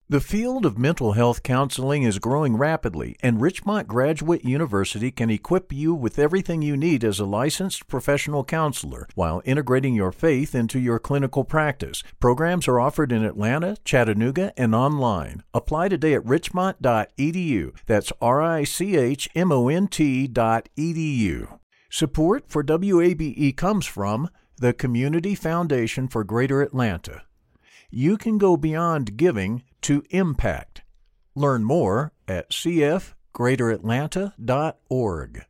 The field of mental health counseling is growing rapidly, and Richmont Graduate University can equip you with everything you need as a licensed professional counselor while integrating your faith into your clinical practice. Programs are offered in Atlanta, Chattanooga, and online. Apply today at richmont.edu. That's richmont.edu. Support for WABE comes from the Community Foundation for Greater Atlanta. You can go beyond giving to impact. Learn more at cfgreateratlanta.org.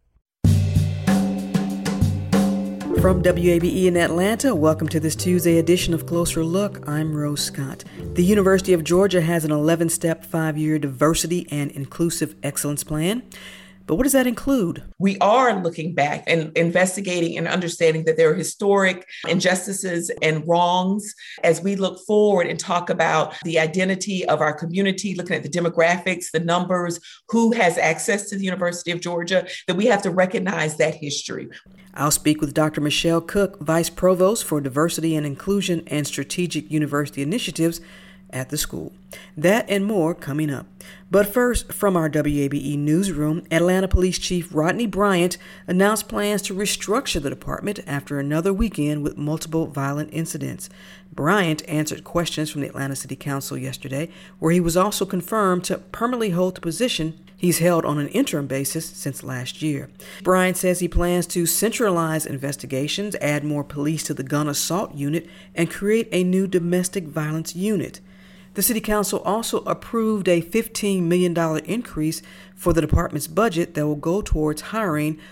From WABE in Atlanta, welcome to this Tuesday edition of Closer Look. I'm Rose Scott. The University of Georgia has an 11-step 5-year diversity and inclusive excellence plan. But what does that include? We are looking back and investigating and understanding that there are historic injustices and wrongs as we look forward and talk about the identity of our community, looking at the demographics, the numbers, who has access to the University of Georgia, that we have to recognize that history. I'll speak with Dr. Michelle Cook, Vice Provost for Diversity and Inclusion and Strategic University Initiatives at the school. That and more coming up. But first, from our WABE newsroom, Atlanta Police Chief Rodney Bryant announced plans to restructure the department after another weekend with multiple violent incidents. Bryant answered questions from the Atlanta City Council yesterday, where he was also confirmed to permanently hold the position he's held on an interim basis since last year. Bryant says he plans to centralize investigations, add more police to the gun assault unit, and create a new domestic violence unit. The City Council also approved a $15 million increase for the department's budget that will go towards hiring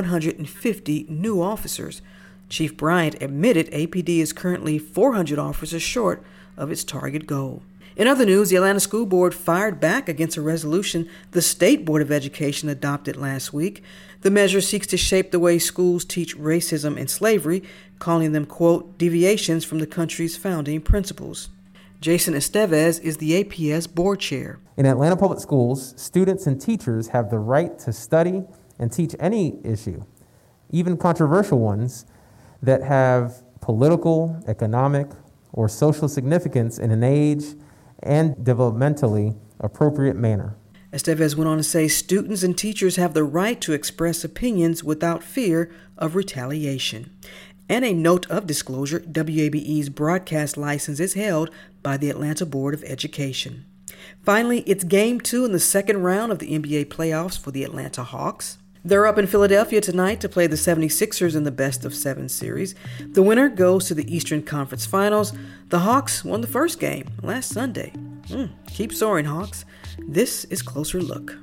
150 new officers. Chief Bryant admitted APD is currently 400 officers short of its target goal. In other news, the Atlanta School Board fired back against a resolution the State Board of Education adopted last week. The measure seeks to shape the way schools teach racism and slavery, calling them, quote, deviations from the country's founding principles. Jason Estevez is the APS board chair. In Atlanta Public Schools, students and teachers have the right to study and teach any issue, even controversial ones that have political, economic, or social significance in an age and developmentally appropriate manner. Estevez went on to say students and teachers have the right to express opinions without fear of retaliation. And a note of disclosure, WABE's broadcast license is held by the Atlanta Board of Education. Finally, it's Game 2 in the second round of the NBA playoffs for the Atlanta Hawks. They're up in Philadelphia tonight to play the 76ers in the best-of-7 series. The winner goes to the Eastern Conference Finals. The Hawks won the first game last Sunday. Keep soaring, Hawks. This is Closer Look.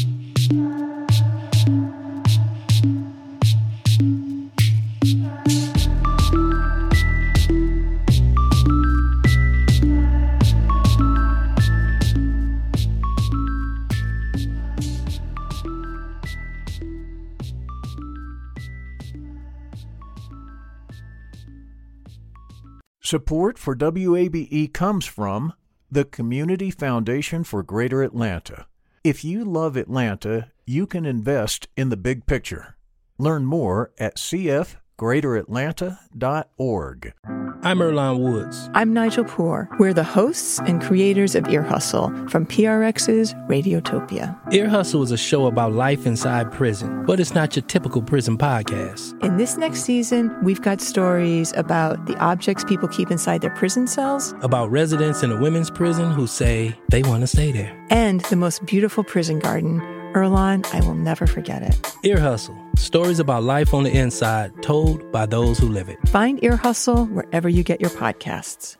Support for WABE comes from the Community Foundation for Greater Atlanta. If you love Atlanta, you can invest in the big picture. Learn more at cfgreateratlanta.org. I'm Earlonne Woods. I'm Nigel Poor. We're the hosts and creators of Ear Hustle from PRX's Radiotopia. Ear Hustle is a show about life inside prison, but it's not your typical prison podcast. In this next season, we've got stories about the objects people keep inside their prison cells, about residents in a women's prison who say they want to stay there, and the most beautiful prison garden. Earlonne, I will never forget it. Ear Hustle. Stories about life on the inside, told by those who live it. Find Ear Hustle wherever you get your podcasts.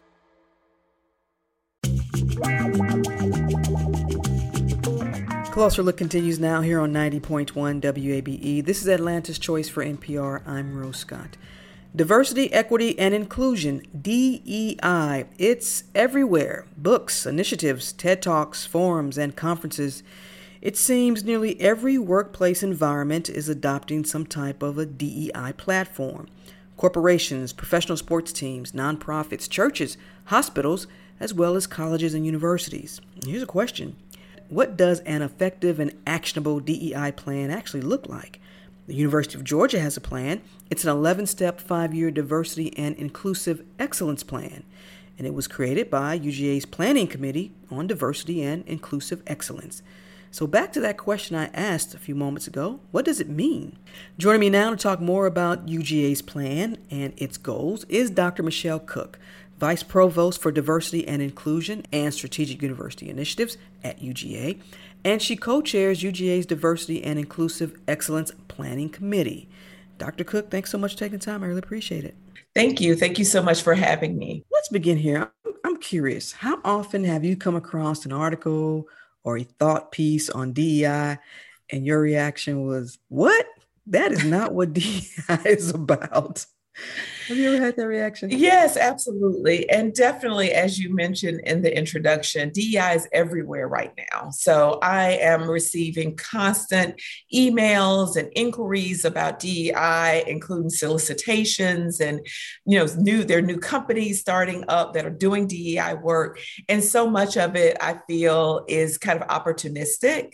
Closer Look continues now here on 90.1 WABE. This is Atlanta's Choice for NPR. I'm Rose Scott. Diversity, equity, and inclusion, DEI. It's everywhere. Books, initiatives, TED Talks, forums, and conferences. It seems nearly every workplace environment is adopting some type of a DEI platform. Corporations, professional sports teams, nonprofits, churches, hospitals, as well as colleges and universities. Here's a question. What does an effective and actionable DEI plan actually look like? The University of Georgia has a plan. It's an 11-step 5-year diversity and inclusive excellence plan. and it was created by UGA's Planning Committee on Diversity and Inclusive Excellence. So back to that question I asked a few moments ago, what does it mean? Joining me now to talk more about UGA's plan and its goals is Dr. Michelle Cook, Vice Provost for Diversity and Inclusion and Strategic University Initiatives at UGA, and she co-chairs UGA's Diversity and Inclusive Excellence Planning Committee. Dr. Cook, thanks so much for taking time. I really appreciate it. Thank you. Thank you so much for having me. Let's begin here. I'm curious, how often have you come across an article or a thought piece on DEI and your reaction was, what? That is not what DEI is about. Have you ever had that reaction? Yes, absolutely. And definitely, as you mentioned in the introduction, DEI is everywhere right now. So I am receiving constant emails and inquiries about DEI, including solicitations and, there are new companies starting up that are doing DEI work. And so much of it, I feel, is kind of opportunistic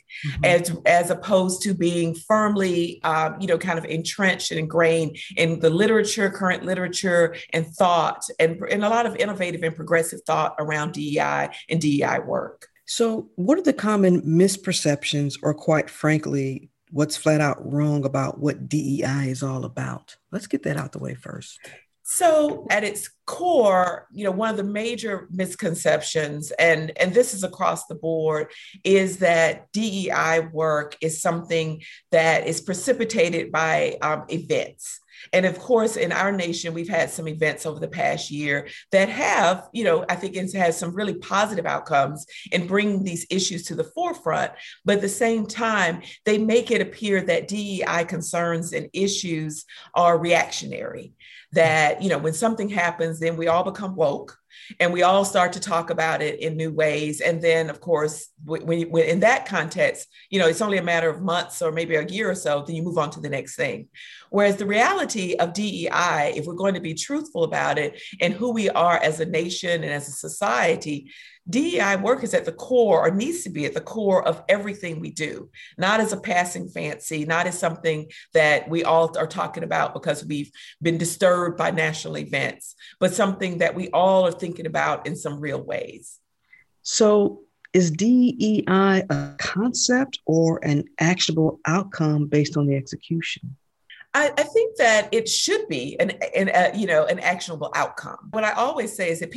as opposed to being firmly, kind of entrenched and ingrained in the literature, current literature and thought, and a lot of innovative and progressive thought around DEI and DEI work. So what are the common misperceptions, or quite frankly, what's flat out wrong about what DEI is all about? Let's get that out the way first. So at its core, one of the major misconceptions, and this is across the board, is that DEI work is something that is precipitated by events. And of course, in our nation, we've had some events over the past year that have, I think it has some really positive outcomes in bringing these issues to the forefront. But at the same time, they make it appear that DEI concerns and issues are reactionary, that, when something happens, then we all become woke. And we all start to talk about it in new ways. And then, of course, when in that context, it's only a matter of months or maybe a year or so, then you move on to the next thing. Whereas the reality of DEI, if we're going to be truthful about it and who we are as a nation and as a society, DEI work is at the core, or needs to be at the core, of everything we do, not as a passing fancy, not as something that we all are talking about because we've been disturbed by national events, but something that we all are thinking about in some real ways. So is DEI a concept or an actionable outcome based on the execution? I think that it should be an actionable outcome. What I always say is that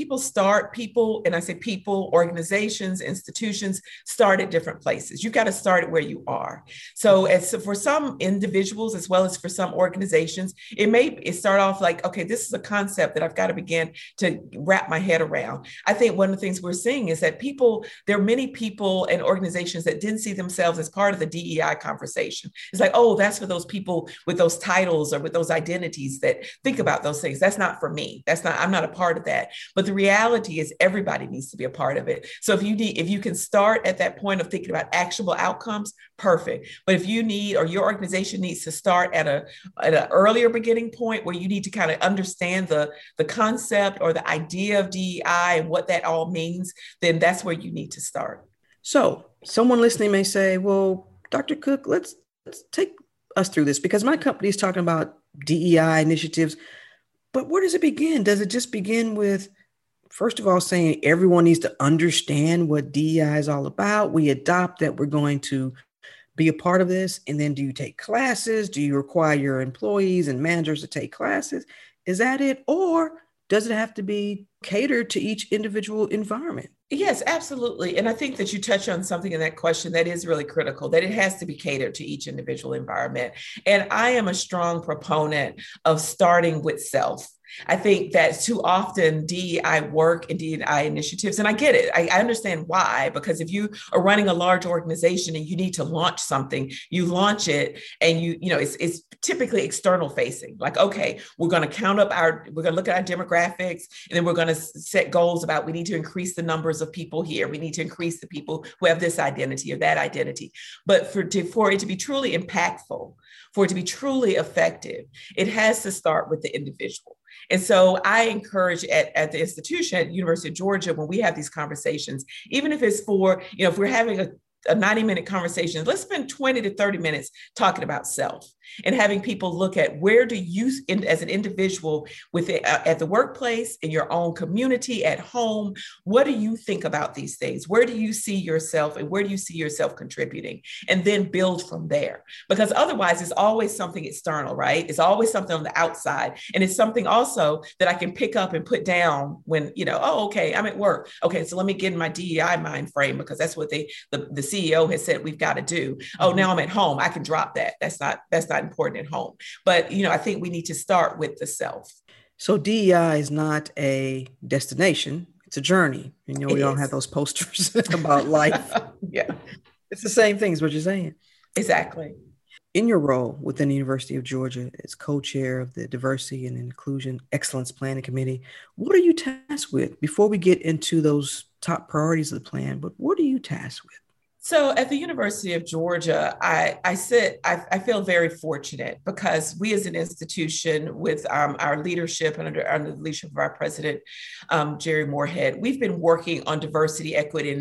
organizations, institutions start at different places. You've got to start at where you are. So for some individuals, as well as for some organizations, it start off like, okay, this is a concept that I've got to begin to wrap my head around. I think one of the things we're seeing is that there are many people and organizations that didn't see themselves as part of the DEI conversation. It's like, oh, that's for those people with those titles or with those identities that think about those things. That's not for me. I'm not a part of that. But the reality is everybody needs to be a part of it. So if you can start at that point of thinking about actionable outcomes, perfect. But if you need, or your organization needs to start at an earlier beginning point where you need to kind of understand the concept or the idea of DEI and what that all means, then that's where you need to start. So someone listening may say, well, Dr. Cook, let's take us through this, because my company is talking about DEI initiatives, but where does it begin? Does it just begin with, first of all, saying everyone needs to understand what DEI is all about? We adopt that we're going to be a part of this. And then do you take classes? Do you require your employees and managers to take classes? Is that it? Or does it have to be catered to each individual environment? Yes, absolutely. And I think that you touch on something in that question that is really critical, that it has to be catered to each individual environment. And I am a strong proponent of starting with self. I think that too often DEI work and DEI initiatives, and I get it. I understand why, because if you are running a large organization and you need to launch something, you launch it and it's typically external facing. Like, okay, we're going to look at our demographics, and then we're going to set goals about, we need to increase the numbers of people here. We need to increase the people who have this identity or that identity. But for it to be truly impactful, for it to be truly effective, it has to start with the individual. And so I encourage at the institution, at University of Georgia, when we have these conversations, even if it's for, if we're having a a 90-minute conversation, let's spend 20 to 30 minutes talking about self and having people look at where do you, as an individual, at the workplace, in your own community, at home, what do you think about these things? Where do you see yourself and where do you see yourself contributing? And then build from there. Because otherwise, it's always something external, right? It's always something on the outside. And it's something also that I can pick up and put down when, oh, okay, I'm at work. Okay, so let me get in my DEI mind frame because that's what the CEO has said we've got to do. Oh, now I'm at home. I can drop that. That's not important at home. But, I think we need to start with the self. So DEI is not a destination. It's a journey. We all have those posters about life. Yeah. It's the same thing is what you're saying. Exactly. In your role within the University of Georgia as co-chair of the Diversity and Inclusion Excellence Planning Committee, what are you tasked with? Before we get into those top priorities of the plan, but what are you tasked with? So at the University of Georgia, I feel very fortunate because we as an institution with our leadership and under the leadership of our president, Jerry Moorhead, we've been working on diversity, equity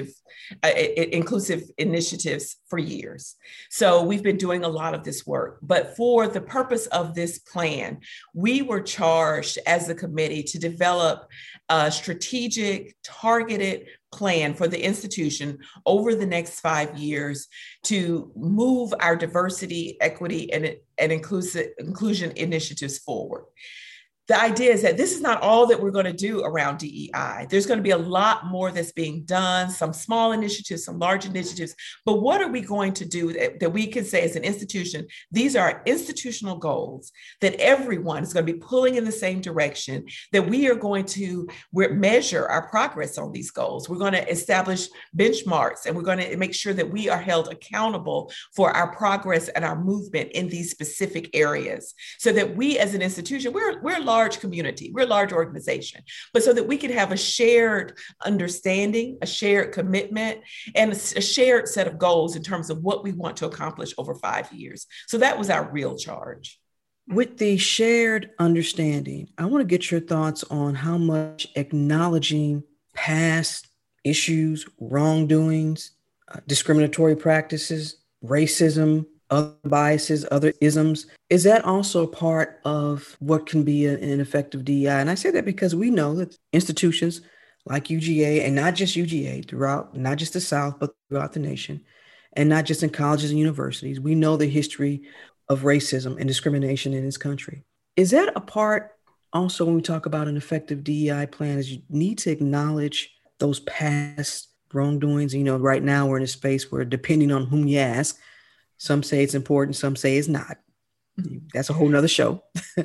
inclusive initiatives for years. So we've been doing a lot of this work. But for the purpose of this plan, we were charged as a committee to develop a strategic, targeted plan for the institution over the next 5 years to move our diversity, equity, and inclusion initiatives forward. The idea is that this is not all that we're going to do around DEI. There's going to be a lot more that's being done, some small initiatives, some large initiatives. But what are we going to do that we can say as an institution, these are institutional goals that everyone is going to be pulling in the same direction, that we are going to measure our progress on these goals. We're going to establish benchmarks and we're going to make sure that we are held accountable for our progress and our movement in these specific areas so that we as an institution, we're a large community, we're a large organization, but so that we can have a shared understanding, a shared commitment, and a shared set of goals in terms of what we want to accomplish over 5 years. So that was our real charge. With the shared understanding, I want to get your thoughts on how much acknowledging past issues, wrongdoings, discriminatory practices, racism, other biases, other isms, is that also part of what can be an effective DEI? And I say that because we know that institutions like UGA, and not just UGA, throughout, not just the South, but throughout the nation, and not just in colleges and universities, we know the history of racism and discrimination in this country. Is that a part also when we talk about an effective DEI plan, is you need to acknowledge those past wrongdoings? Right now we're in a space where, depending on whom you ask, some say it's important, some say it's not. That's a whole nother show.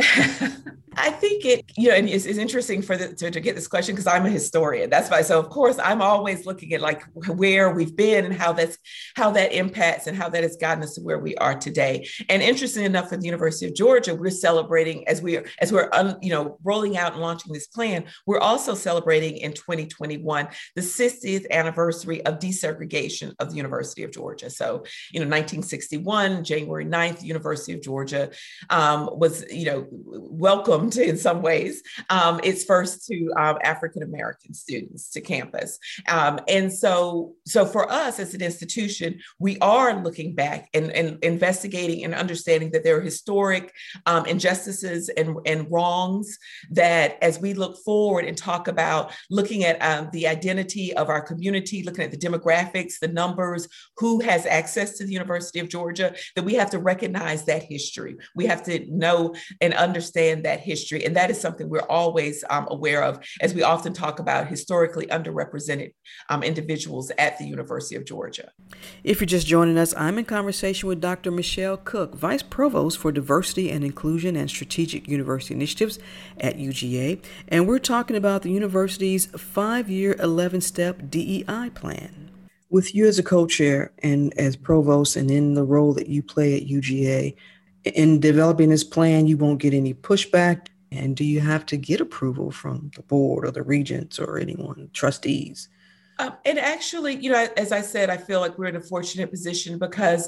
I think and it's interesting to get this question because I'm a historian. That's why. So of course, I'm always looking at like where we've been and how that impacts and how that has gotten us to where we are today. And interesting enough, at the University of Georgia, we're celebrating as we're rolling out and launching this plan. We're also celebrating in 2021 the 60th anniversary of desegregation of the University of Georgia. So 1961, January 9th, University of Georgia was welcomed in some ways, its first to African-American students to campus. And so for us as an institution, we are looking back and investigating and understanding that there are historic injustices and wrongs that as we look forward and talk about looking at the identity of our community, looking at the demographics, the numbers, who has access to the University of Georgia, that we have to recognize that history. We have to know and understand that history. And that is something we're always aware of as we often talk about historically underrepresented individuals at the University of Georgia. If you're just joining us, I'm in conversation with Dr. Michelle Cook, Vice Provost for Diversity and Inclusion and Strategic University Initiatives at UGA. And we're talking about the university's 5-year 11-step DEI plan. With you as a co-chair and as provost and in the role that you play at UGA, in developing this plan, you won't get any pushback. And do you have to get approval from the board or the regents or anyone, trustees? And actually, as I said, I feel like we're in a fortunate position because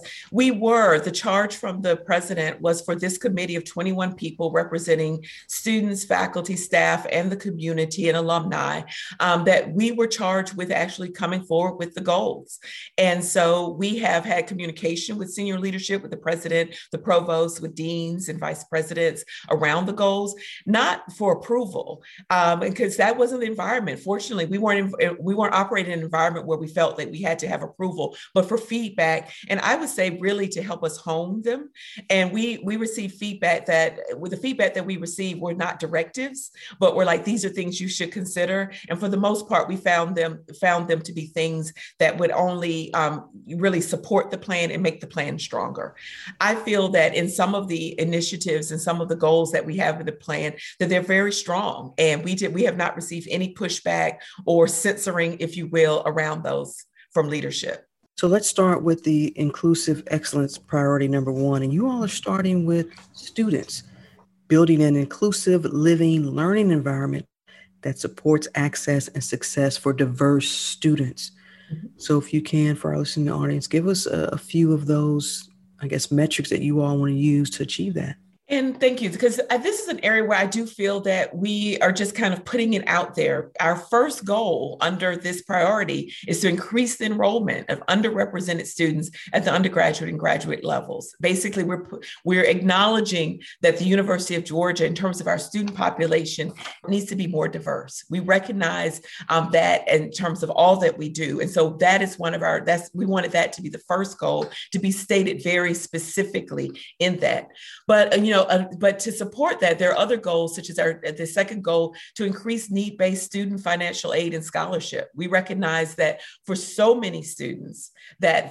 the charge from the president was for this committee of 21 people representing students, faculty, staff, and the community and alumni, that we were charged with actually coming forward with the goals. And so we have had communication with senior leadership, with the president, the provost, with deans and vice presidents around the goals, not for approval, because that wasn't the environment. Fortunately, we weren't operating in an environment where we felt that we had to have approval, but for feedback. And I would say really to help us hone them. And we received feedback with the feedback that we received were not directives, but were like, these are things you should consider. And for the most part, we found them to be things that would only really support the plan and make the plan stronger. I feel that in some of the initiatives and some of the goals that we have in the plan, that they're very strong. And we have not received any pushback or censoring, if you will, around those from leadership. So let's start with the inclusive excellence priority number 1. And you all are starting with students, building an inclusive living learning environment that supports access and success for diverse students. Mm-hmm. So if you can, for our listening audience, give us a few of those, I guess, metrics that you all want to use to achieve that. And thank you, because this is an area where I do feel that we are just kind of putting it out there. Our first goal under this priority is to increase the enrollment of underrepresented students at the undergraduate and graduate levels. Basically, we're acknowledging that the University of Georgia, in terms of our student population, needs to be more diverse. We recognize that in terms of all that we do. And so that is we wanted that to be the first goal, to be stated very specifically in that. But, but to support that, there are other goals, such as the second goal, to increase need-based student financial aid and scholarship. We recognize that for so many students that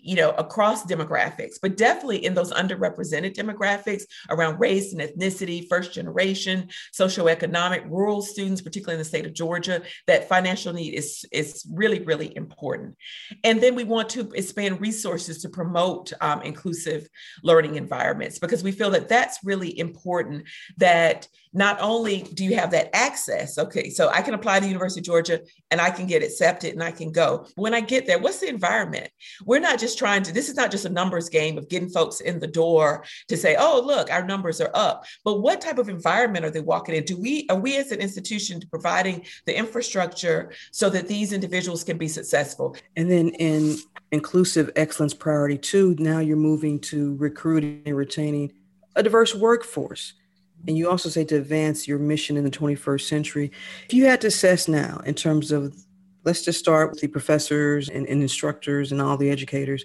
across demographics, but definitely in those underrepresented demographics around race and ethnicity, first generation, socioeconomic, rural students, particularly in the state of Georgia, that financial need is really, really important. And then we want to expand resources to promote inclusive learning environments, because we feel that that's really important, that not only do you have that access, okay, so I can apply to the University of Georgia and I can get accepted and I can go. When I get there, what's the environment? We're not just this is not just a numbers game of getting folks in the door to say, oh, look, our numbers are up. But what type of environment are they walking in? Are we as an institution providing the infrastructure so that these individuals can be successful? And then in inclusive excellence priority 2, now you're moving to recruiting and retaining a diverse workforce. And you also say to advance your mission in the 21st century. If you had to assess now in terms of, let's just start with the professors and instructors and all the educators,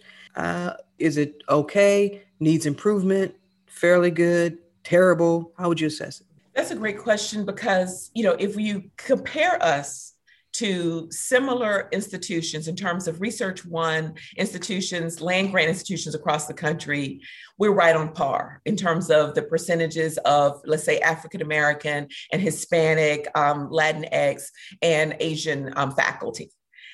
is it okay, needs improvement, fairly good, terrible? How would you assess it? That's a great question, because, if you compare us to similar institutions in terms of Research One institutions, land grant institutions across the country, we're right on par in terms of the percentages of, let's say, African-American and Hispanic, Latinx, and Asian faculty.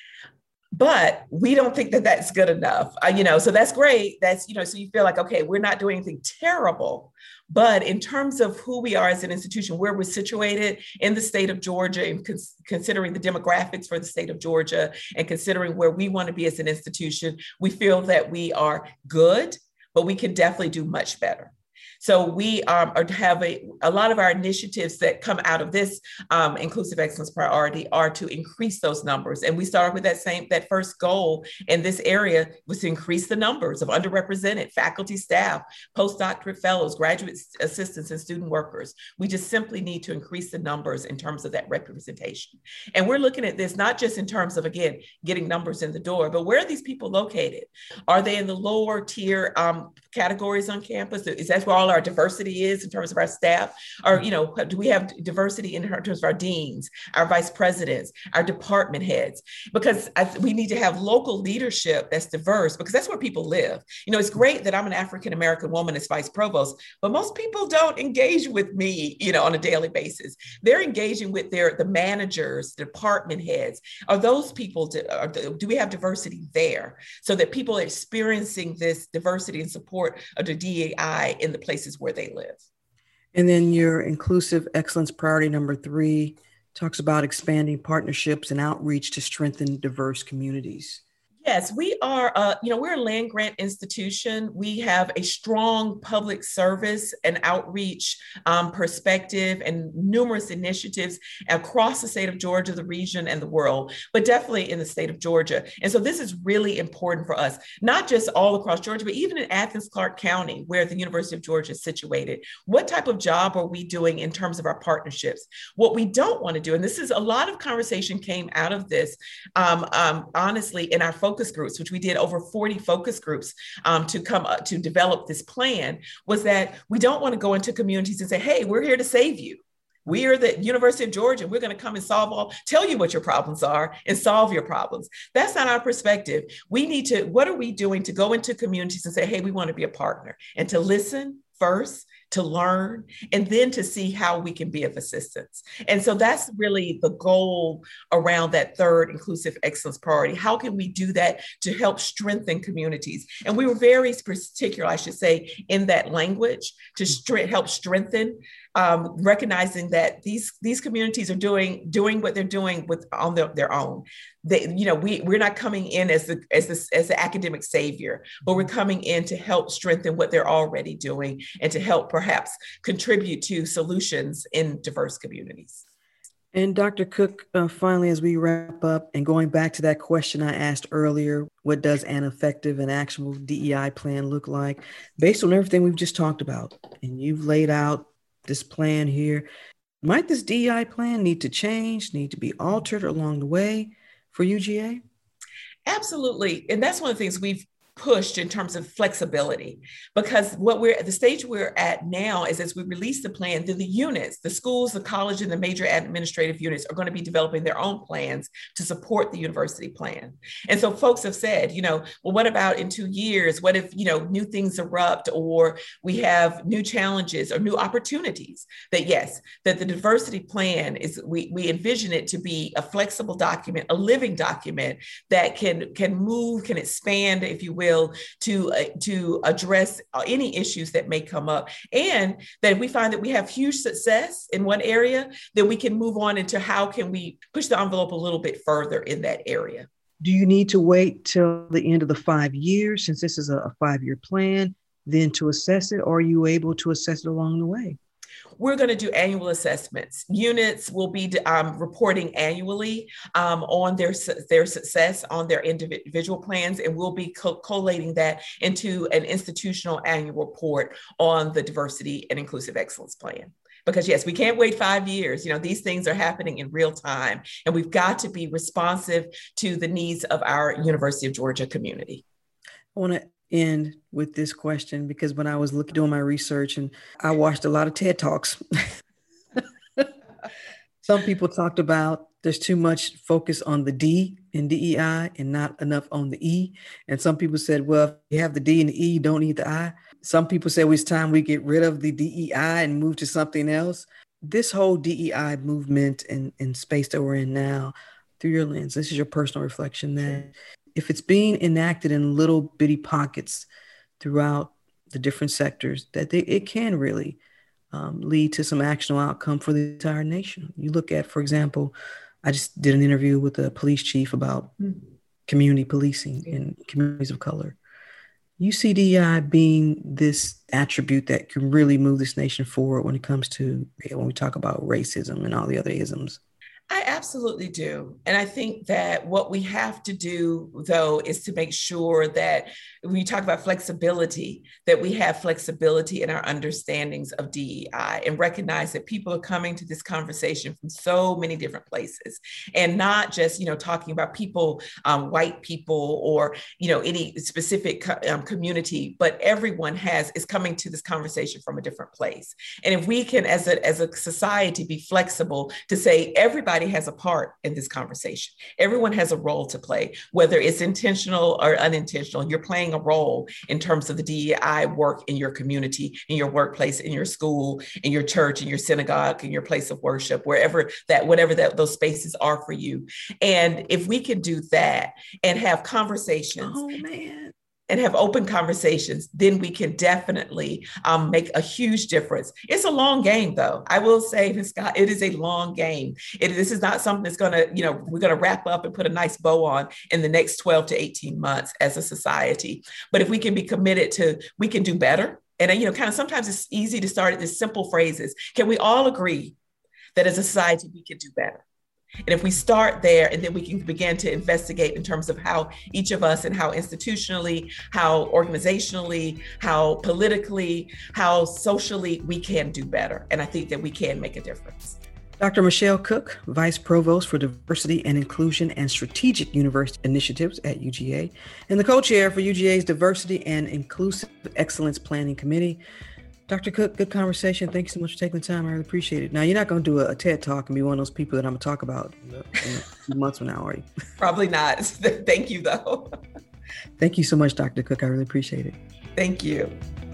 But we don't think that that's good enough, so that's great. That's, so you feel like, okay, we're not doing anything terrible. But in terms of who we are as an institution, where we're situated in the state of Georgia, and considering the demographics for the state of Georgia, and considering where we want to be as an institution, we feel that we are good, but we can definitely do much better. So we have a lot of our initiatives that come out of this inclusive excellence priority are to increase those numbers. And we started with that first goal in this area was to increase the numbers of underrepresented faculty, staff, postdoctorate fellows, graduate assistants, and student workers. We just simply need to increase the numbers in terms of that representation. And we're looking at this not just in terms of, again, getting numbers in the door, but where are these people located? Are they in the lower tier categories on campus? Is that where all our diversity is in terms of our staff? Or, do we have diversity in terms of our deans, our vice presidents, our department heads? Because we need to have local leadership that's diverse, because that's where people live. It's great that I'm an African-American woman as vice provost, but most people don't engage with me, on a daily basis. They're engaging with the managers, department heads. Are those people, do we have diversity there so that people are experiencing this diversity and support of the DEI in the places where they live? And then your inclusive excellence priority number 3 talks about expanding partnerships and outreach to strengthen diverse communities. Yes, we are, we're a land grant institution. We have a strong public service and outreach perspective and numerous initiatives across the state of Georgia, the region, and the world, but definitely in the state of Georgia. And so this is really important for us, not just all across Georgia, but even in Athens, Clarke County, where the University of Georgia is situated. What type of job are we doing in terms of our partnerships? What we don't want to do, and this is a lot of conversation came out of this, honestly, in our focus groups, which we did over 40 focus groups to develop this plan, was that we don't want to go into communities and say, hey, we're here to save you. We are the University of Georgia. We're going to come and tell you what your problems are and solve your problems. That's not our perspective. We need to, what are we doing to go into communities and say, hey, we want to be a partner, and to listen first, to learn, and then to see how we can be of assistance. And so that's really the goal around that third inclusive excellence priority. How can we do that to help strengthen communities? And we were very particular, I should say, in that language to help strengthen, recognizing that these communities are doing what they're doing on their own. We're not coming in as the academic savior, but we're coming in to help strengthen what they're already doing and to help perhaps contribute to solutions in diverse communities. And Dr. Cook, finally, as we wrap up and going back to that question I asked earlier, what does an effective and actionable DEI plan look like? Based on everything we've just talked about, and you've laid out this plan here, might this DEI plan need to change, need to be altered along the way for UGA? Absolutely. And that's one of the things we've pushed in terms of flexibility, because the stage we're at now is, as we release the plan, then the units, the schools, the college, and the major administrative units are going to be developing their own plans to support the university plan. And so folks have said, well, what about in 2 years? What if, new things erupt, or we have new challenges or new opportunities? That the diversity plan is, we envision it to be a flexible document, a living document that can move, can expand, if you will, to address any issues that may come up. And that if we find that we have huge success in one area, then we can move on into how can we push the envelope a little bit further in that area. Do you need to wait till the end of the 5 years, since this is a 5-year plan, then to assess it, or are you able to assess it along the way? We're going to do annual assessments. Units will be reporting annually on their success on their individual plans, and we'll be collating that into an institutional annual report on the diversity and inclusive excellence plan. Because yes, we can't wait 5 years. These things are happening in real time, and we've got to be responsive to the needs of our University of Georgia community. I want to end with this question, because when I was doing my research, and I watched a lot of TED Talks, some people talked about there's too much focus on the D in DEI and not enough on the E. And some people said, well, if you have the D and the E, you don't need the I. Some people said, well, it's time we get rid of the DEI and move to something else. This whole DEI movement and space that we're in now, through your lens, this is your personal reflection, that if it's being enacted in little bitty pockets throughout the different sectors, that it can really lead to some actionable outcome for the entire nation. You look at, for example, I just did an interview with a police chief about community policing in communities of color. You see DEI being this attribute that can really move this nation forward when we talk about racism and all the other isms. I absolutely do. And I think that what we have to do, though, is to make sure that when you talk about flexibility, that we have flexibility in our understandings of DEI, and recognize that people are coming to this conversation from so many different places, and not just, talking about people, white people, or, any specific community, but everyone is coming to this conversation from a different place. And if we can, as a society, be flexible to say everybody has a part in this conversation. Everyone has a role to play, whether it's intentional or unintentional. You're playing a role in terms of the DEI work in your community, in your workplace, in your school, in your church, in your synagogue, in your place of worship, whatever those spaces are for you. And if we can do that and have conversations. Oh man. and have open conversations, then we can definitely make a huge difference. It's a long game, though. I will say, Scott, it is a long game. This is not something that's going to, we're going to wrap up and put a nice bow on in the next 12 to 18 months as a society. But if we can be committed to, we can do better. And, kind of sometimes it's easy to start at these simple phrases. Can we all agree that as a society, we can do better? And if we start there, and then we can begin to investigate in terms of how each of us and how institutionally, how organizationally, how politically, how socially we can do better. And I think that we can make a difference. Dr. Michelle Cook, Vice Provost for Diversity and Inclusion and Strategic University Initiatives at UGA, and the co-chair for UGA's Diversity and Inclusive Excellence Planning Committee. Dr. Cook, good conversation. Thank you so much for taking the time. I really appreciate it. Now, you're not going to do a TED Talk and be one of those people that I'm going to talk about in a few months from now, are you? Probably not. Thank you, though. Thank you so much, Dr. Cook. I really appreciate it. Thank you.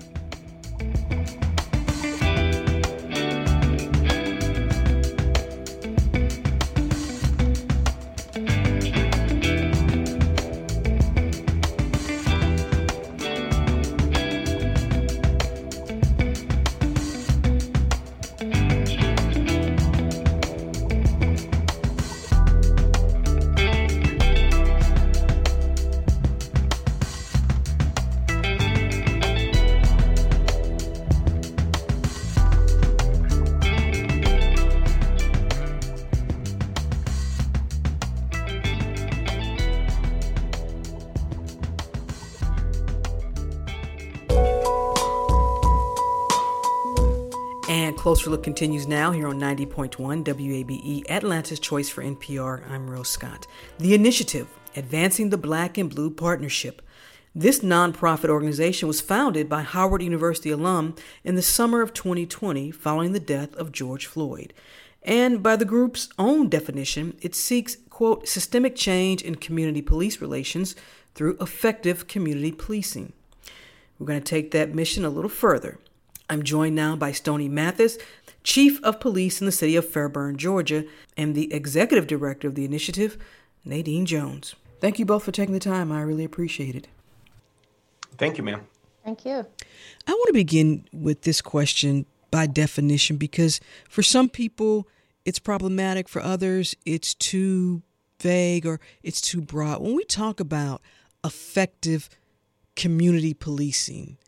Closer Look continues now here on 90.1 WABE, Atlanta's Choice for NPR. I'm Rose Scott. The initiative, Advancing the Black and Blue Partnership. This nonprofit organization was founded by Howard University alum in the summer of 2020 following the death of George Floyd. And by the group's own definition, it seeks, quote, systemic change in community police relations through effective community policing. We're going to take that mission a little further. I'm joined now by Stoney Mathis, Chief of Police in the city of Fairburn, Georgia, and the Executive Director of the initiative, Nadine Jones. Thank you both for taking the time. I really appreciate it. Thank you, ma'am. Thank you. I want to begin with this question by definition, because for some people it's problematic, for others it's too vague or it's too broad. When we talk about effective community policing,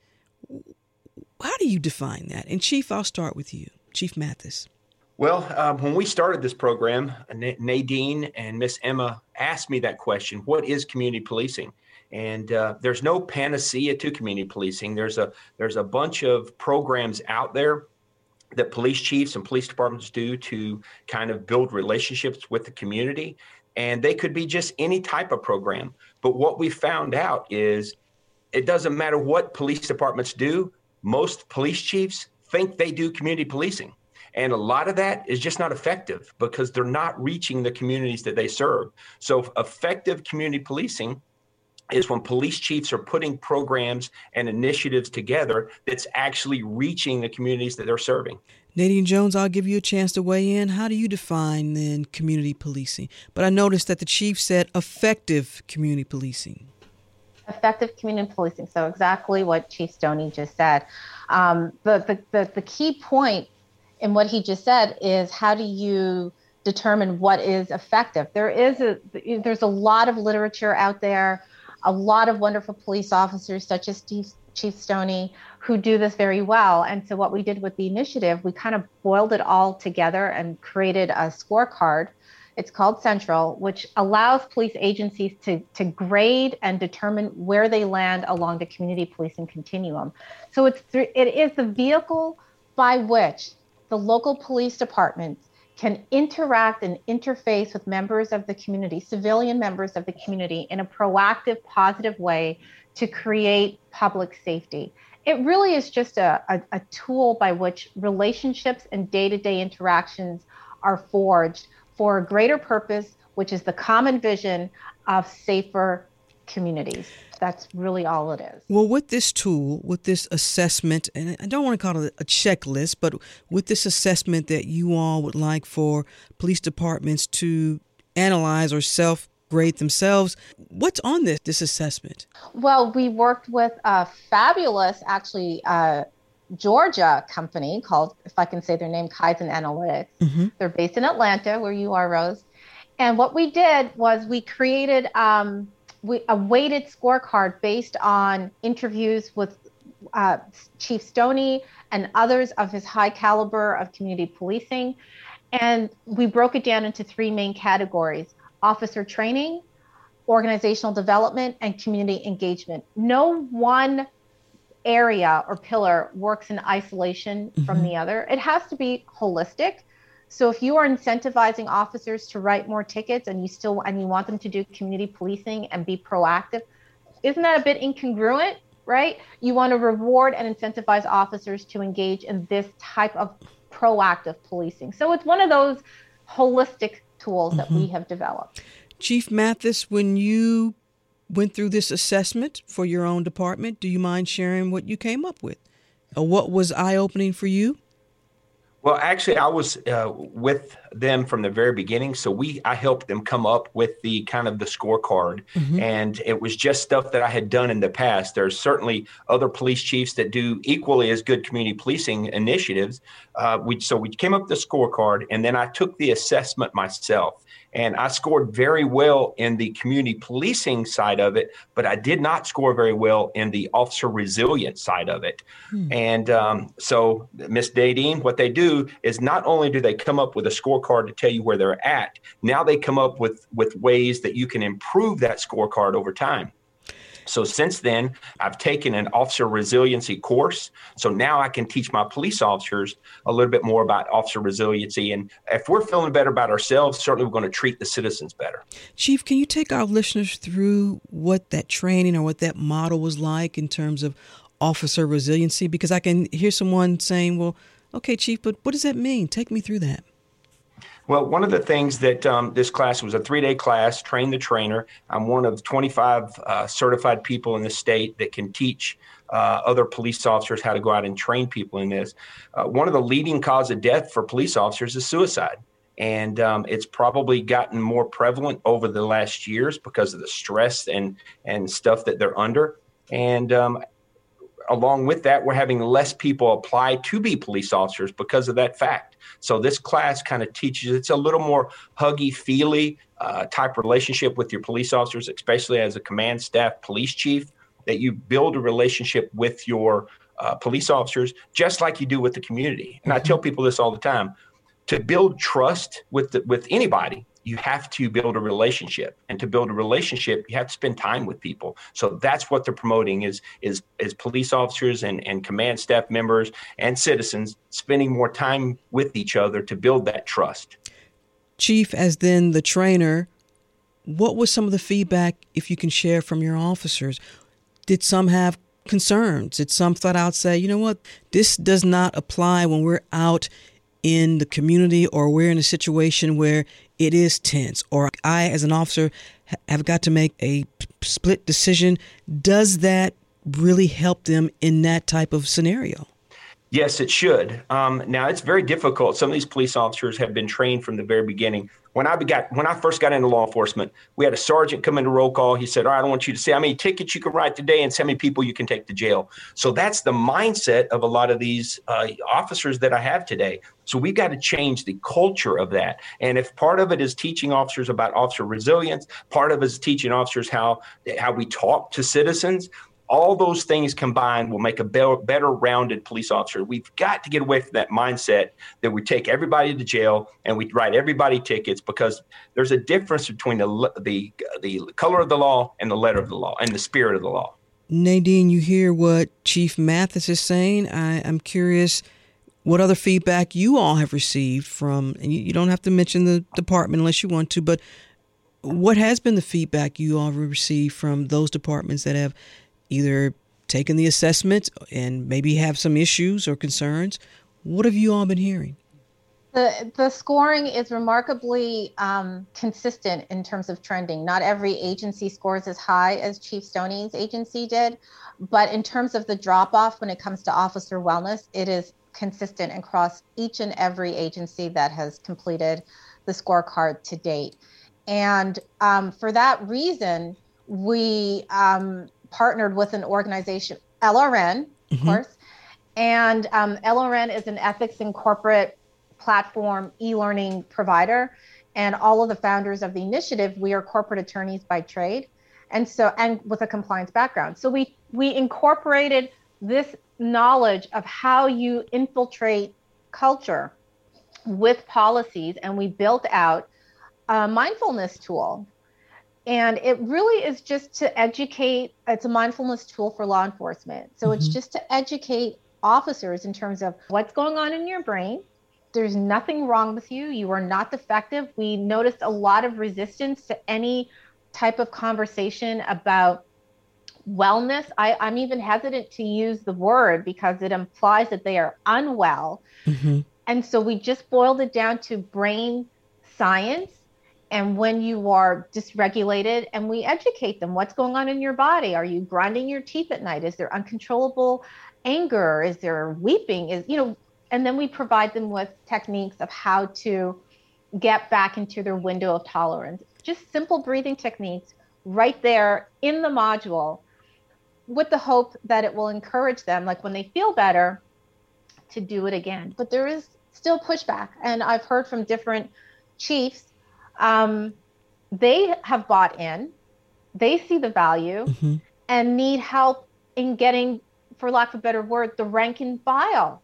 how do you define that? And Chief, I'll start with you. Chief Mathis. Well, when we started this program, Nadine and Miss Emma asked me that question: what is community policing? And there's no panacea to community policing. There's a bunch of programs out there that police chiefs and police departments do to kind of build relationships with the community. And they could be just any type of program. But what we found out is it doesn't matter what police departments do. Most police chiefs think they do community policing. And a lot of that is just not effective because they're not reaching the communities that they serve. So effective community policing is when police chiefs are putting programs and initiatives together that's actually reaching the communities that they're serving. Nadine Jones, I'll give you a chance to weigh in. How do you define then community policing? But I noticed that the chief said effective community policing. Effective community policing. So exactly what Chief Stoney just said. The key point in what he just said is, how do you determine what is effective? There's a lot of literature out there, a lot of wonderful police officers such as Chief Stoney who do this very well. And so what we did with the initiative, we kind of boiled it all together and created a scorecard. It's called Central, which allows police agencies to grade and determine where they land along the community policing continuum. So it is the vehicle by which the local police departments can interact and interface with members of the community, civilian members of the community, in a proactive, positive way to create public safety. It really is just a tool by which relationships and day-to-day interactions are forged for a greater purpose, which is the common vision of safer communities. That's really all it is. Well, with this tool, with this assessment, and I don't want to call it a checklist, but with this assessment that you all would like for police departments to analyze or grade themselves. What's on this assessment? Well, we worked with a fabulous, actually, Georgia company called, if I can say their name, Kaizen Analytics. Mm-hmm. They're based in Atlanta, where you are, Rose. And what we did was we created a weighted scorecard based on interviews with Chief Stoney and others of his high caliber of community policing. And we broke it down into three main categories: officer training, organizational development, and community engagement. No one area or pillar works in isolation from the other. It has to be holistic. So if you are incentivizing officers to write more tickets and you want them to do community policing and be proactive, isn't that a bit incongruent, right? You want to reward and incentivize officers to engage in this type of proactive policing. So it's one of those holistic tools that we have developed. Chief Mathis, when you went through this assessment for your own department, do you mind sharing what you came up with? What was eye-opening for you? Well, actually, I was with them from the very beginning. So I helped them come up with the kind of the scorecard. And it was just stuff that I had done in the past. There's certainly other police chiefs that do equally as good community policing initiatives. So we came up with the scorecard, and then I took the assessment myself. And I scored very well in the community policing side of it, but I did not score very well in the officer resilience side of it. And so Ms. Nadine, what they do is not only do they come up with a scorecard to tell you where they're at, now they come up with ways that you can improve that scorecard over time. So since then, I've taken an officer resiliency course. So now I can teach my police officers a little bit more about officer resiliency. And if we're feeling better about ourselves, certainly we're going to treat the citizens better. Chief, can you take our listeners through what that training or what that model was like in terms of officer resiliency? Because I can hear someone saying, well, okay, Chief, but what does that mean? Take me through that. Well, one of the things that this class was a 3-day class, train the trainer. I'm one of 25 certified people in the state that can teach other police officers how to go out and train people in this. One of the leading cause of death for police officers is suicide. And it's probably gotten more prevalent over the last years because of the stress and stuff that they're under. And along with that, we're having less people apply to be police officers because of that fact. So this class kind of teaches, it's a little more huggy-feely type relationship with your police officers, especially as a command staff police chief, that you build a relationship with your police officers just like you do with the community. And I tell people this all the time. To build trust with anybody, you have to build a relationship. And to build a relationship, you have to spend time with people. So that's what they're promoting is police officers and command staff members and citizens spending more time with each other to build that trust. Chief, as then the trainer, what was some of the feedback, if you can share, from your officers? Did some have concerns? Did some flat out say, you know what, this does not apply when we're out in the community or we're in a situation where it is tense, or I as an officer have got to make a split decision? Does that really help them in that type of scenario? Yes, it should. Now, it's very difficult. Some of these police officers have been trained from the very beginning. When I first got into law enforcement, we had a sergeant come into roll call. He said, all right, I want you to say how many tickets you can write today and how many people you can take to jail. So that's the mindset of a lot of these officers that I have today. So we've got to change the culture of that. And if part of it is teaching officers about officer resilience, part of it is teaching officers how we talk to citizens, all those things combined will make a better rounded police officer. We've got to get away from that mindset that we take everybody to jail and we write everybody tickets, because there's a difference between the color of the law and the letter of the law and the spirit of the law. Nadine, you hear what Chief Mathis is saying. I'm curious what other feedback you all have received from, and you don't have to mention the department unless you want to, but what has been the feedback you all have received from those departments that have either taken the assessment and maybe have some issues or concerns? What have you all been hearing? The scoring is remarkably consistent in terms of trending. Not every agency scores as high as Chief Stoney's agency did, but in terms of the drop-off when it comes to officer wellness, it is consistent across each and every agency that has completed the scorecard to date. And for that reason, we partnered with an organization, LRN, of course. And LRN is an ethics and corporate platform e-learning provider. And all of the founders of the initiative, we are corporate attorneys by trade. And with a compliance background. So we incorporated this knowledge of how you infiltrate culture with policies, and we built out a mindfulness tool. And it really is just to educate. It's a mindfulness tool for law enforcement. So it's just to educate officers in terms of what's going on in your brain. There's nothing wrong with you. You are not defective. We noticed a lot of resistance to any type of conversation about wellness. I'm even hesitant to use the word because it implies that they are unwell. And so we just boiled it down to brain science. And when you are dysregulated, and we educate them, what's going on in your body? Are you grinding your teeth at night? Is there uncontrollable anger? Is there weeping? And then we provide them with techniques of how to get back into their window of tolerance. Just simple breathing techniques right there in the module, with the hope that it will encourage them, like when they feel better, to do it again. But there is still pushback. And I've heard from different chiefs, they have bought in, they see the value and need help in getting, for lack of a better word, the rank and file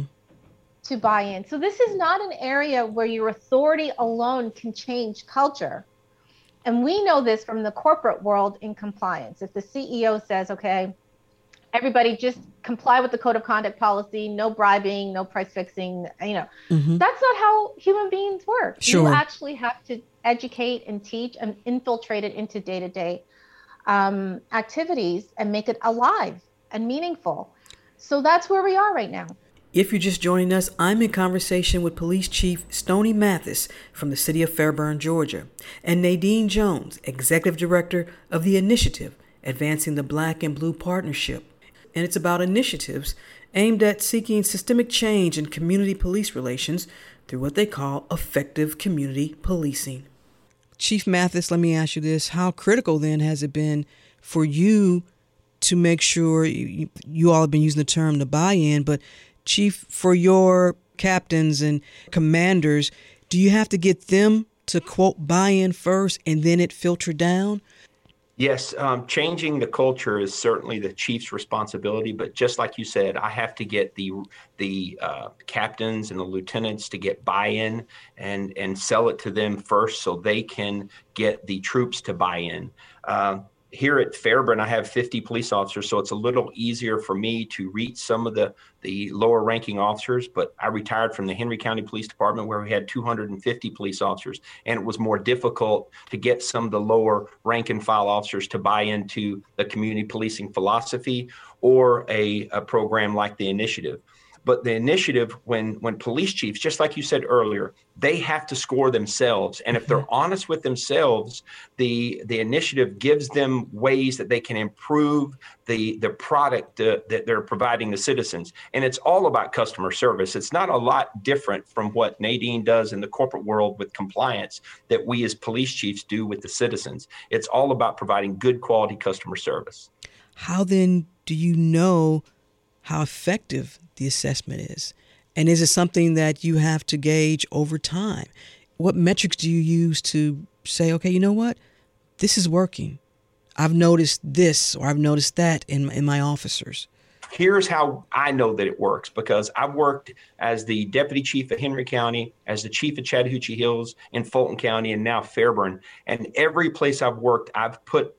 to buy in. So this is not an area where your authority alone can change culture. And we know this from the corporate world in compliance. If the CEO says, okay, everybody just comply with the code of conduct policy, no bribing, no price fixing, that's not how human beings work. Sure. You actually have to educate and teach and infiltrate it into day-to-day activities and make it alive and meaningful. So that's where we are right now. If you're just joining us, I'm in conversation with Police Chief Stoney Mathis from the city of Fairburn, Georgia, and Nadine Jones, Executive Director of the initiative Advancing the Black and Blue Partnership. And it's about initiatives aimed at seeking systemic change in community police relations through what they call effective community policing. Chief Mathis, let me ask you this. How critical then has it been for you to make sure, you all have been using the term the buy-in, but Chief, for your captains and commanders, do you have to get them to, quote, buy in first and then it filter down? Yes, changing the culture is certainly the chief's responsibility. But just like you said, I have to get the captains and the lieutenants to get buy-in and sell it to them first so they can get the troops to buy in. Here at Fairburn, I have 50 police officers, so it's a little easier for me to reach some of the lower ranking officers. But I retired from the Henry County Police Department where we had 250 police officers, and it was more difficult to get some of the lower rank and file officers to buy into the community policing philosophy or a program like the initiative. But the initiative, when police chiefs, just like you said earlier, they have to score themselves. And if they're honest with themselves, the initiative gives them ways that they can improve the product that they're providing the citizens. And it's all about customer service. It's not a lot different from what Nadine does in the corporate world with compliance that we as police chiefs do with the citizens. It's all about providing good quality customer service. How then do you know how effective the assessment is? And is it something that you have to gauge over time? What metrics do you use to say, okay, you know what? This is working. I've noticed this or I've noticed that in my officers. Here's how I know that it works, because I've worked as the deputy chief of Henry County, as the chief of Chattahoochee Hills in Fulton County, and now Fairburn. And every place I've worked, I've put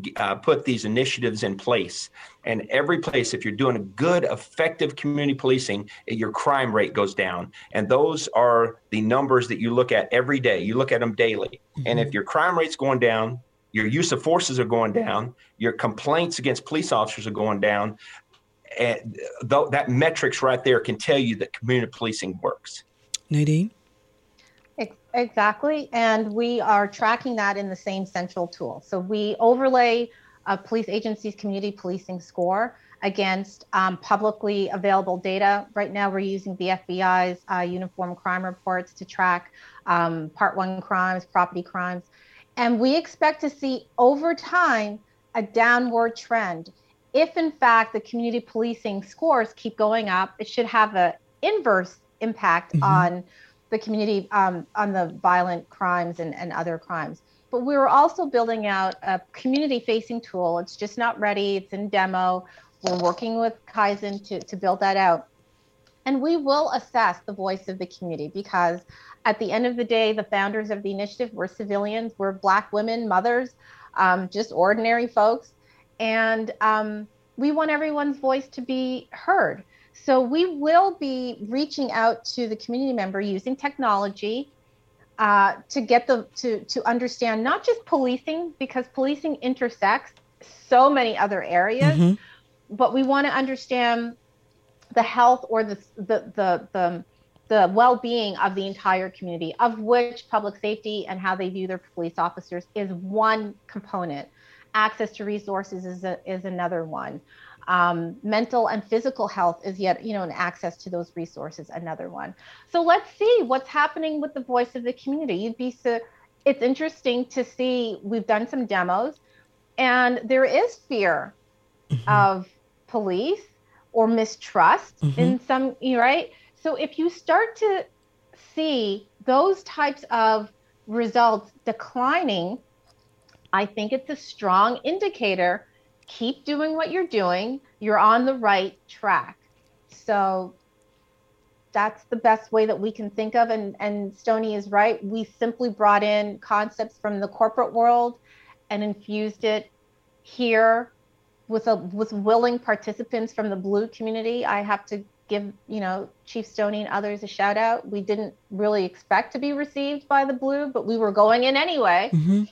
these initiatives in place. And every place, if you're doing a good, effective community policing, your crime rate goes down. And those are the numbers that you look at every day. You look at them daily. Mm-hmm. And if your crime rate's going down, your use of forces are going down, your complaints against police officers are going down, and that metrics right there can tell you that community policing works. Nadine? Exactly. And we are tracking that in the same central tool. So we overlay a police agency's community policing score against publicly available data. Right now, we're using the FBI's uniform crime reports to track Part 1 crimes, property crimes. And we expect to see over time a downward trend. If in fact the community policing scores keep going up, it should have an inverse impact on the community, on the violent crimes and other crimes. But we were also building out a community-facing tool. It's just not ready. It's in demo. We're working with Kaizen to build that out. And we will assess the voice of the community, because at the end of the day, the founders of the initiative were civilians, we're Black women, mothers, just ordinary folks. And we want everyone's voice to be heard. So we will be reaching out to the community member using technology to get them to understand not just policing, because policing intersects so many other areas, but we want to understand the health or the well-being of the entire community, of which public safety and how they view their police officers is one component. Access to resources is another one. Mental and physical health is yet, and access to those resources, another one. So let's see what's happening with the voice of the community. It's interesting to see, we've done some demos, and there is fear of police or mistrust in some, right? So if you start to see those types of results declining, I think it's a strong indicator. Keep doing what you're doing. You're on the right track. So that's the best way that we can think of. And Stony is right. We simply brought in concepts from the corporate world and infused it here with willing participants from the Blue community. I have to give, Chief Stoney and others a shout out. We didn't really expect to be received by the Blue, but we were going in anyway.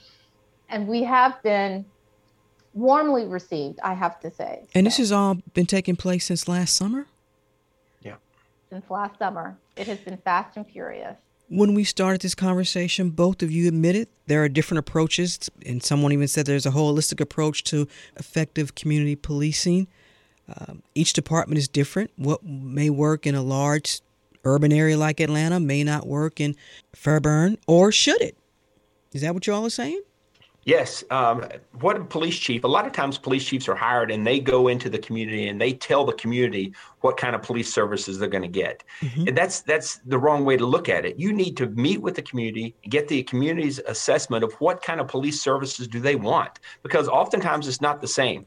And we have been warmly received, I have to say. And this has all been taking place since last summer? Yeah. Since last summer. It has been fast and furious. When we started this conversation, both of you admitted there are different approaches, and someone even said there's a holistic approach to effective community policing. Each department is different. What may work in a large urban area like Atlanta may not work in Fairburn, or should it? Is that what you all are saying? Yes. What a police chief, a lot of times police chiefs are hired and they go into the community and they tell the community what kind of police services they're going to get. And that's the wrong way to look at it. You need to meet with the community, get the community's assessment of what kind of police services do they want, because oftentimes it's not the same.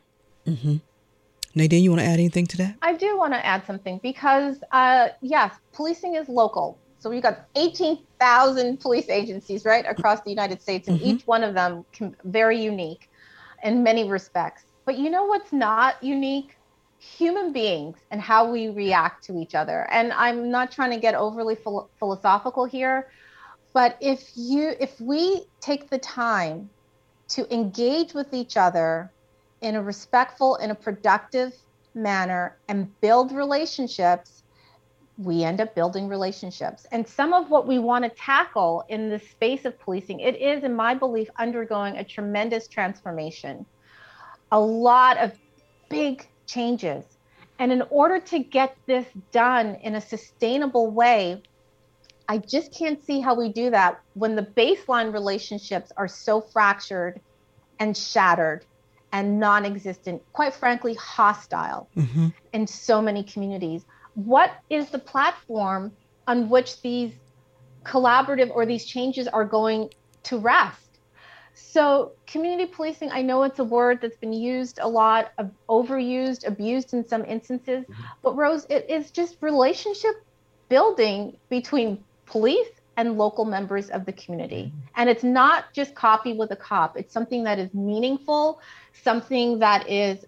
Nadine, you want to add anything to that? I do want to add something, because yes, policing is local. So we've got 18,000 police agencies right across the United States, and each one of them very unique in many respects. But you know what's not unique? Human beings and how we react to each other. And I'm not trying to get overly philosophical here, but if we take the time to engage with each other in a respectful, in a productive manner and build relationships, we end up building relationships. And some of what we want to tackle in the space of policing, it is, in my belief, undergoing a tremendous transformation. A lot of big changes. And in order to get this done in a sustainable way, I just can't see how we do that when the baseline relationships are so fractured and shattered and non-existent, quite frankly, hostile in so many communities. What is the platform on which these collaborative or these changes are going to rest? So community policing, I know it's a word that's been used a lot, overused, abused in some instances, but Rose, it is just relationship building between police and local members of the community. And it's not just copy with a cop. It's something that is meaningful, something that is,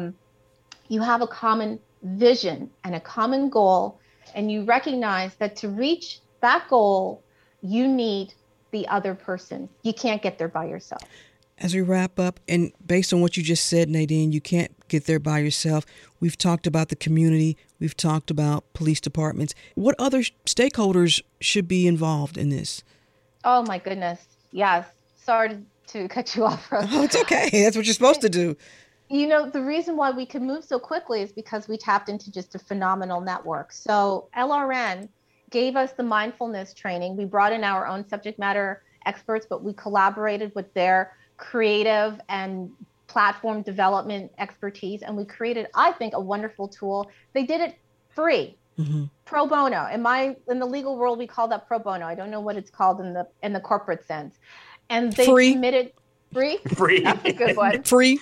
you have a common vision and a common goal, and you recognize that to reach that goal, you need the other person. You can't get there by yourself. As we wrap up, and based on what you just said, Nadine, you can't get there by yourself. We've talked about the community. We've talked about police departments. What other stakeholders should be involved in this? Oh, my goodness. Yes. Sorry to cut you off, Rose. Oh, it's okay. That's what you're supposed to do. The reason why we could move so quickly is because we tapped into just a phenomenal network. So LRN gave us the mindfulness training. We brought in our own subject matter experts, but we collaborated with their creative and platform development expertise, and we created, I think, a wonderful tool. They did it free, pro bono. In the legal world, we call that pro bono. I don't know what it's called in the corporate sense. And they committed free. That's a good one. Free,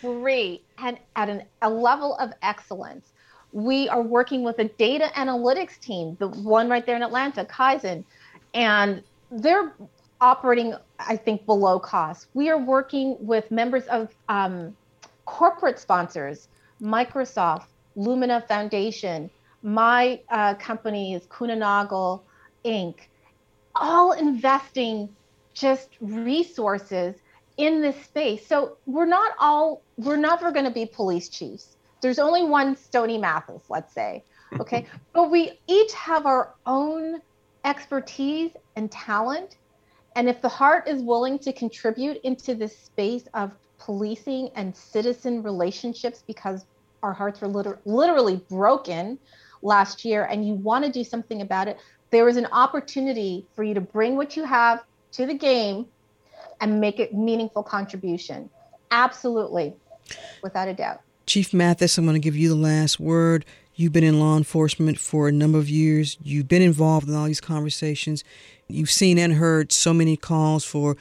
and at a level of excellence. We are working with a data analytics team, the one right there in Atlanta, Kaizen, and they're operating, I think, below cost. We are working with members of corporate sponsors, Microsoft, Lumina Foundation, my company is Kuehne+Nagel Inc., all investing just resources in this space. So we're never going to be police chiefs. There's only one Stoney Mathis, let's say, okay? But we each have our own expertise and talent. And if the heart is willing to contribute into this space of policing and citizen relationships, because our hearts were literally broken last year, and you want to do something about it, there is an opportunity for you to bring what you have to the game and make a meaningful contribution. Absolutely, without a doubt. Chief Mathis, I'm going to give you the last word. You've been in law enforcement for a number of years. You've been involved in all these conversations. You've seen and heard so many calls for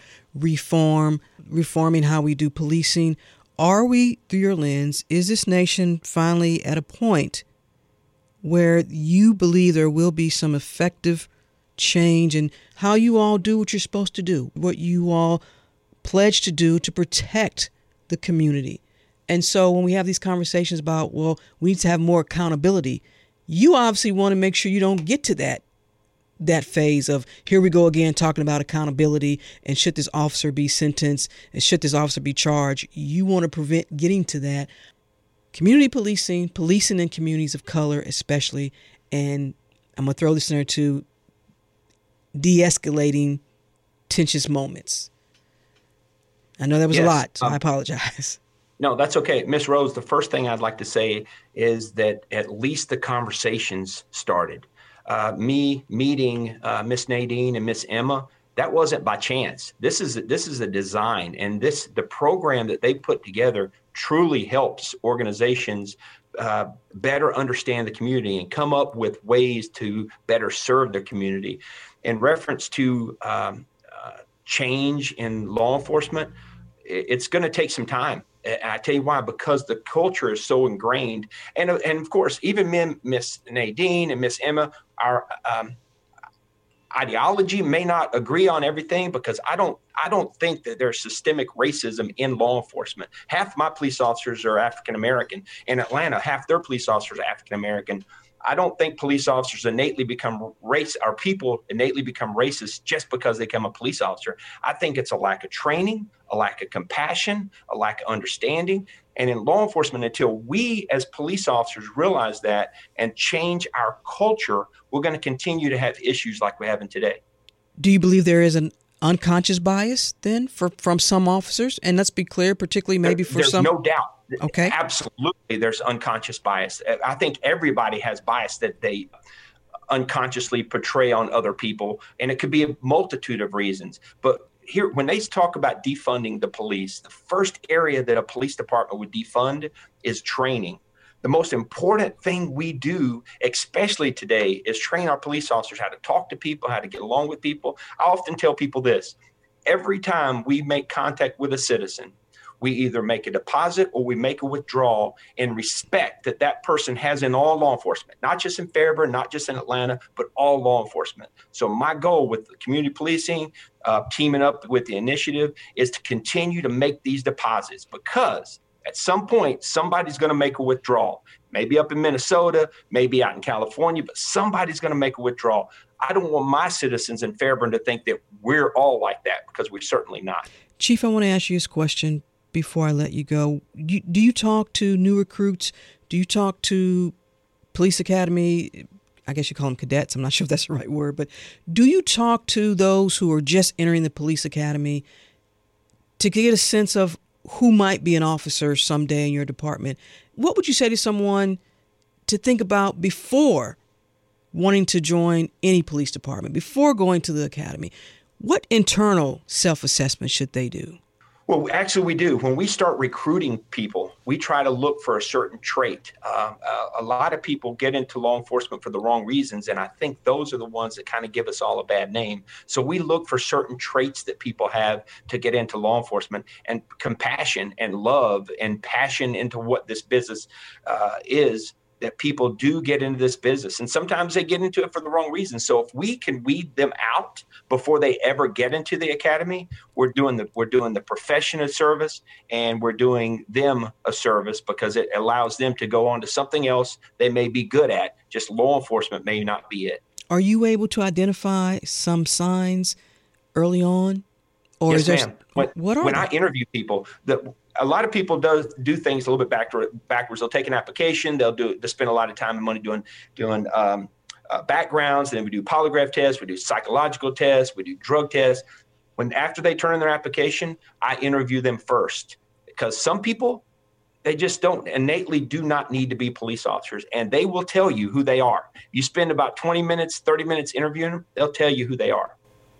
reforming how we do policing. Are we, through your lens, is this nation finally at a point where you believe there will be some effective change in how you all do what you're supposed to do, what you all pledge to do to protect the community? And so when we have these conversations about, well, we need to have more accountability, you obviously want to make sure you don't get to that phase of, here we go again talking about accountability and should this officer be sentenced and should this officer be charged. You want to prevent getting to that. Community policing in communities of color especially, and I'm going to throw this in there too, de-escalating tense moments. I know that was a lot, so I apologize. No, that's okay. Ms. Rose, the first thing I'd like to say is that at least the conversations started. Me meeting Miss Nadine and Miss Emma, that wasn't by chance. This is a design, and the program that they put together truly helps organizations better understand the community and come up with ways to better serve their community. In reference to change in law enforcement, it's going to take some time. I tell you why, because the culture is so ingrained. And of course, even Miss Nadine and Miss Emma, our ideology may not agree on everything, because I don't think that there's systemic racism in law enforcement. Half my police officers are African American. In Atlanta, half their police officers are African American. I don't think police officers innately become people innately become racist just because they become a police officer. I think it's a lack of training, a lack of compassion, a lack of understanding. And in law enforcement, until we as police officers realize that and change our culture, we're going to continue to have issues like we're having today. Do you believe there is an unconscious bias then from some officers? And let's be clear, particularly maybe there's some. No doubt. Okay. Absolutely. There's unconscious bias. I think everybody has bias that they unconsciously portray on other people. And it could be a multitude of reasons. But here, when they talk about defunding the police, the first area that a police department would defund is training. The most important thing we do, especially today, is train our police officers how to talk to people, how to get along with people. I often tell people this: every time we make contact with a citizen, we either make a deposit or we make a withdrawal in respect that person has in all law enforcement, not just in Fairburn, not just in Atlanta, but all law enforcement. So my goal with the community policing, teaming up with the initiative, is to continue to make these deposits, because at some point, somebody's going to make a withdrawal, maybe up in Minnesota, maybe out in California, but somebody's going to make a withdrawal. I don't want my citizens in Fairburn to think that we're all like that, because we're certainly not. Chief, I want to ask you this question before I let you go. Do you talk to new recruits? Do you talk to police academy? I guess you call them cadets. I'm not sure if that's the right word, but do you talk to those who are just entering the police academy to get a sense of who might be an officer someday in your department? What would you say to someone to think about before wanting to join any police department, before going to the academy? What internal self-assessment should they do? Well, actually, we do. When we start recruiting people, we try to look for a certain trait. A lot of people get into law enforcement for the wrong reasons, and I think those are the ones that kind of give us all a bad name. So we look for certain traits that people have to get into law enforcement, and compassion and love and passion into what this business is, that people do get into this business. And sometimes they get into it for the wrong reasons. So if we can weed them out before they ever get into the academy, we're doing the profession a service, and we're doing them a service, because it allows them to go on to something else they may be good at. Just law enforcement may not be it. Are you able to identify some signs early on? Or yes, is there, ma'am. When I interview people, a lot of people do things a little bit backwards. They'll take an application. They'll spend a lot of time and money doing backgrounds. Then we do polygraph tests. We do psychological tests. We do drug tests. After they turn in their application, I interview them first, because some people, they just don't innately do not need to be police officers, and they will tell you who they are. You spend about 20 minutes, 30 minutes interviewing them, they'll tell you who they are.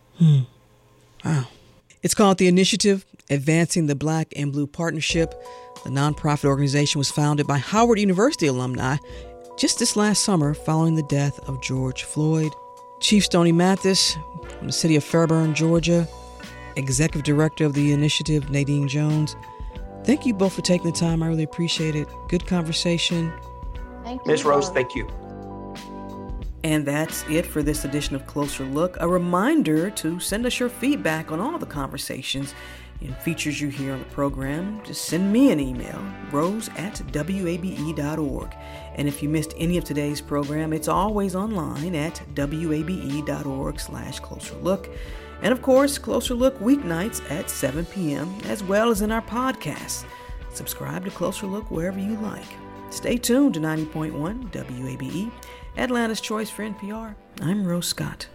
Wow. It's called the Initiative, Advancing the Black and Blue Partnership. The nonprofit organization was founded by Howard University alumni just this last summer following the death of George Floyd. Chief Stoney Mathis from the city of Fairburn, Georgia, Executive Director of the Initiative, Nadine Jones. Thank you both for taking the time. I really appreciate it. Good conversation. Thank you. Ms. Rose, thank you. And that's it for this edition of Closer Look. A reminder to send us your feedback on all the conversations and features you hear on the program. Just send me an email, rose@wabe.org. And if you missed any of today's program, it's always online at wabe.org/closerlook. And of course, Closer Look weeknights at 7 p.m., as well as in our podcasts. Subscribe to Closer Look wherever you like. Stay tuned to 90.1 WABE, Atlanta's Choice for NPR. I'm Rose Scott.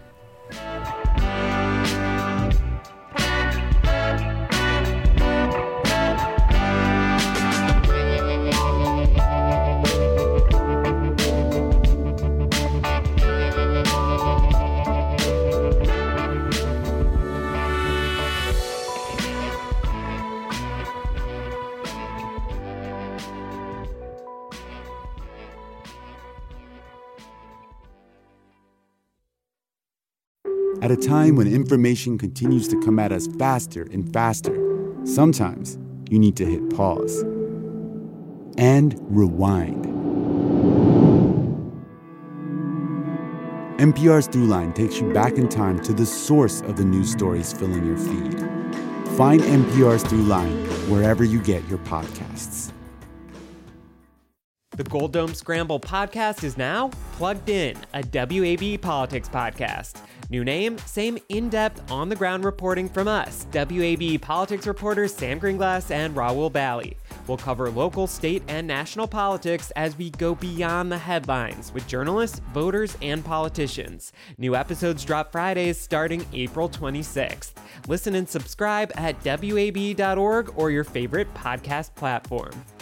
At a time when information continues to come at us faster and faster, sometimes you need to hit pause and rewind. NPR's Throughline takes you back in time to the source of the news stories filling your feed. Find NPR's Throughline wherever you get your podcasts. The Gold Dome Scramble podcast is now Plugged In, a WAB politics podcast. New name, same in-depth, on-the-ground reporting from us, WAB politics reporters Sam Greenglass and Raul Bally. We'll cover local, state, and national politics as we go beyond the headlines with journalists, voters, and politicians. New episodes drop Fridays starting April 26th. Listen and subscribe at WAB.org or your favorite podcast platform.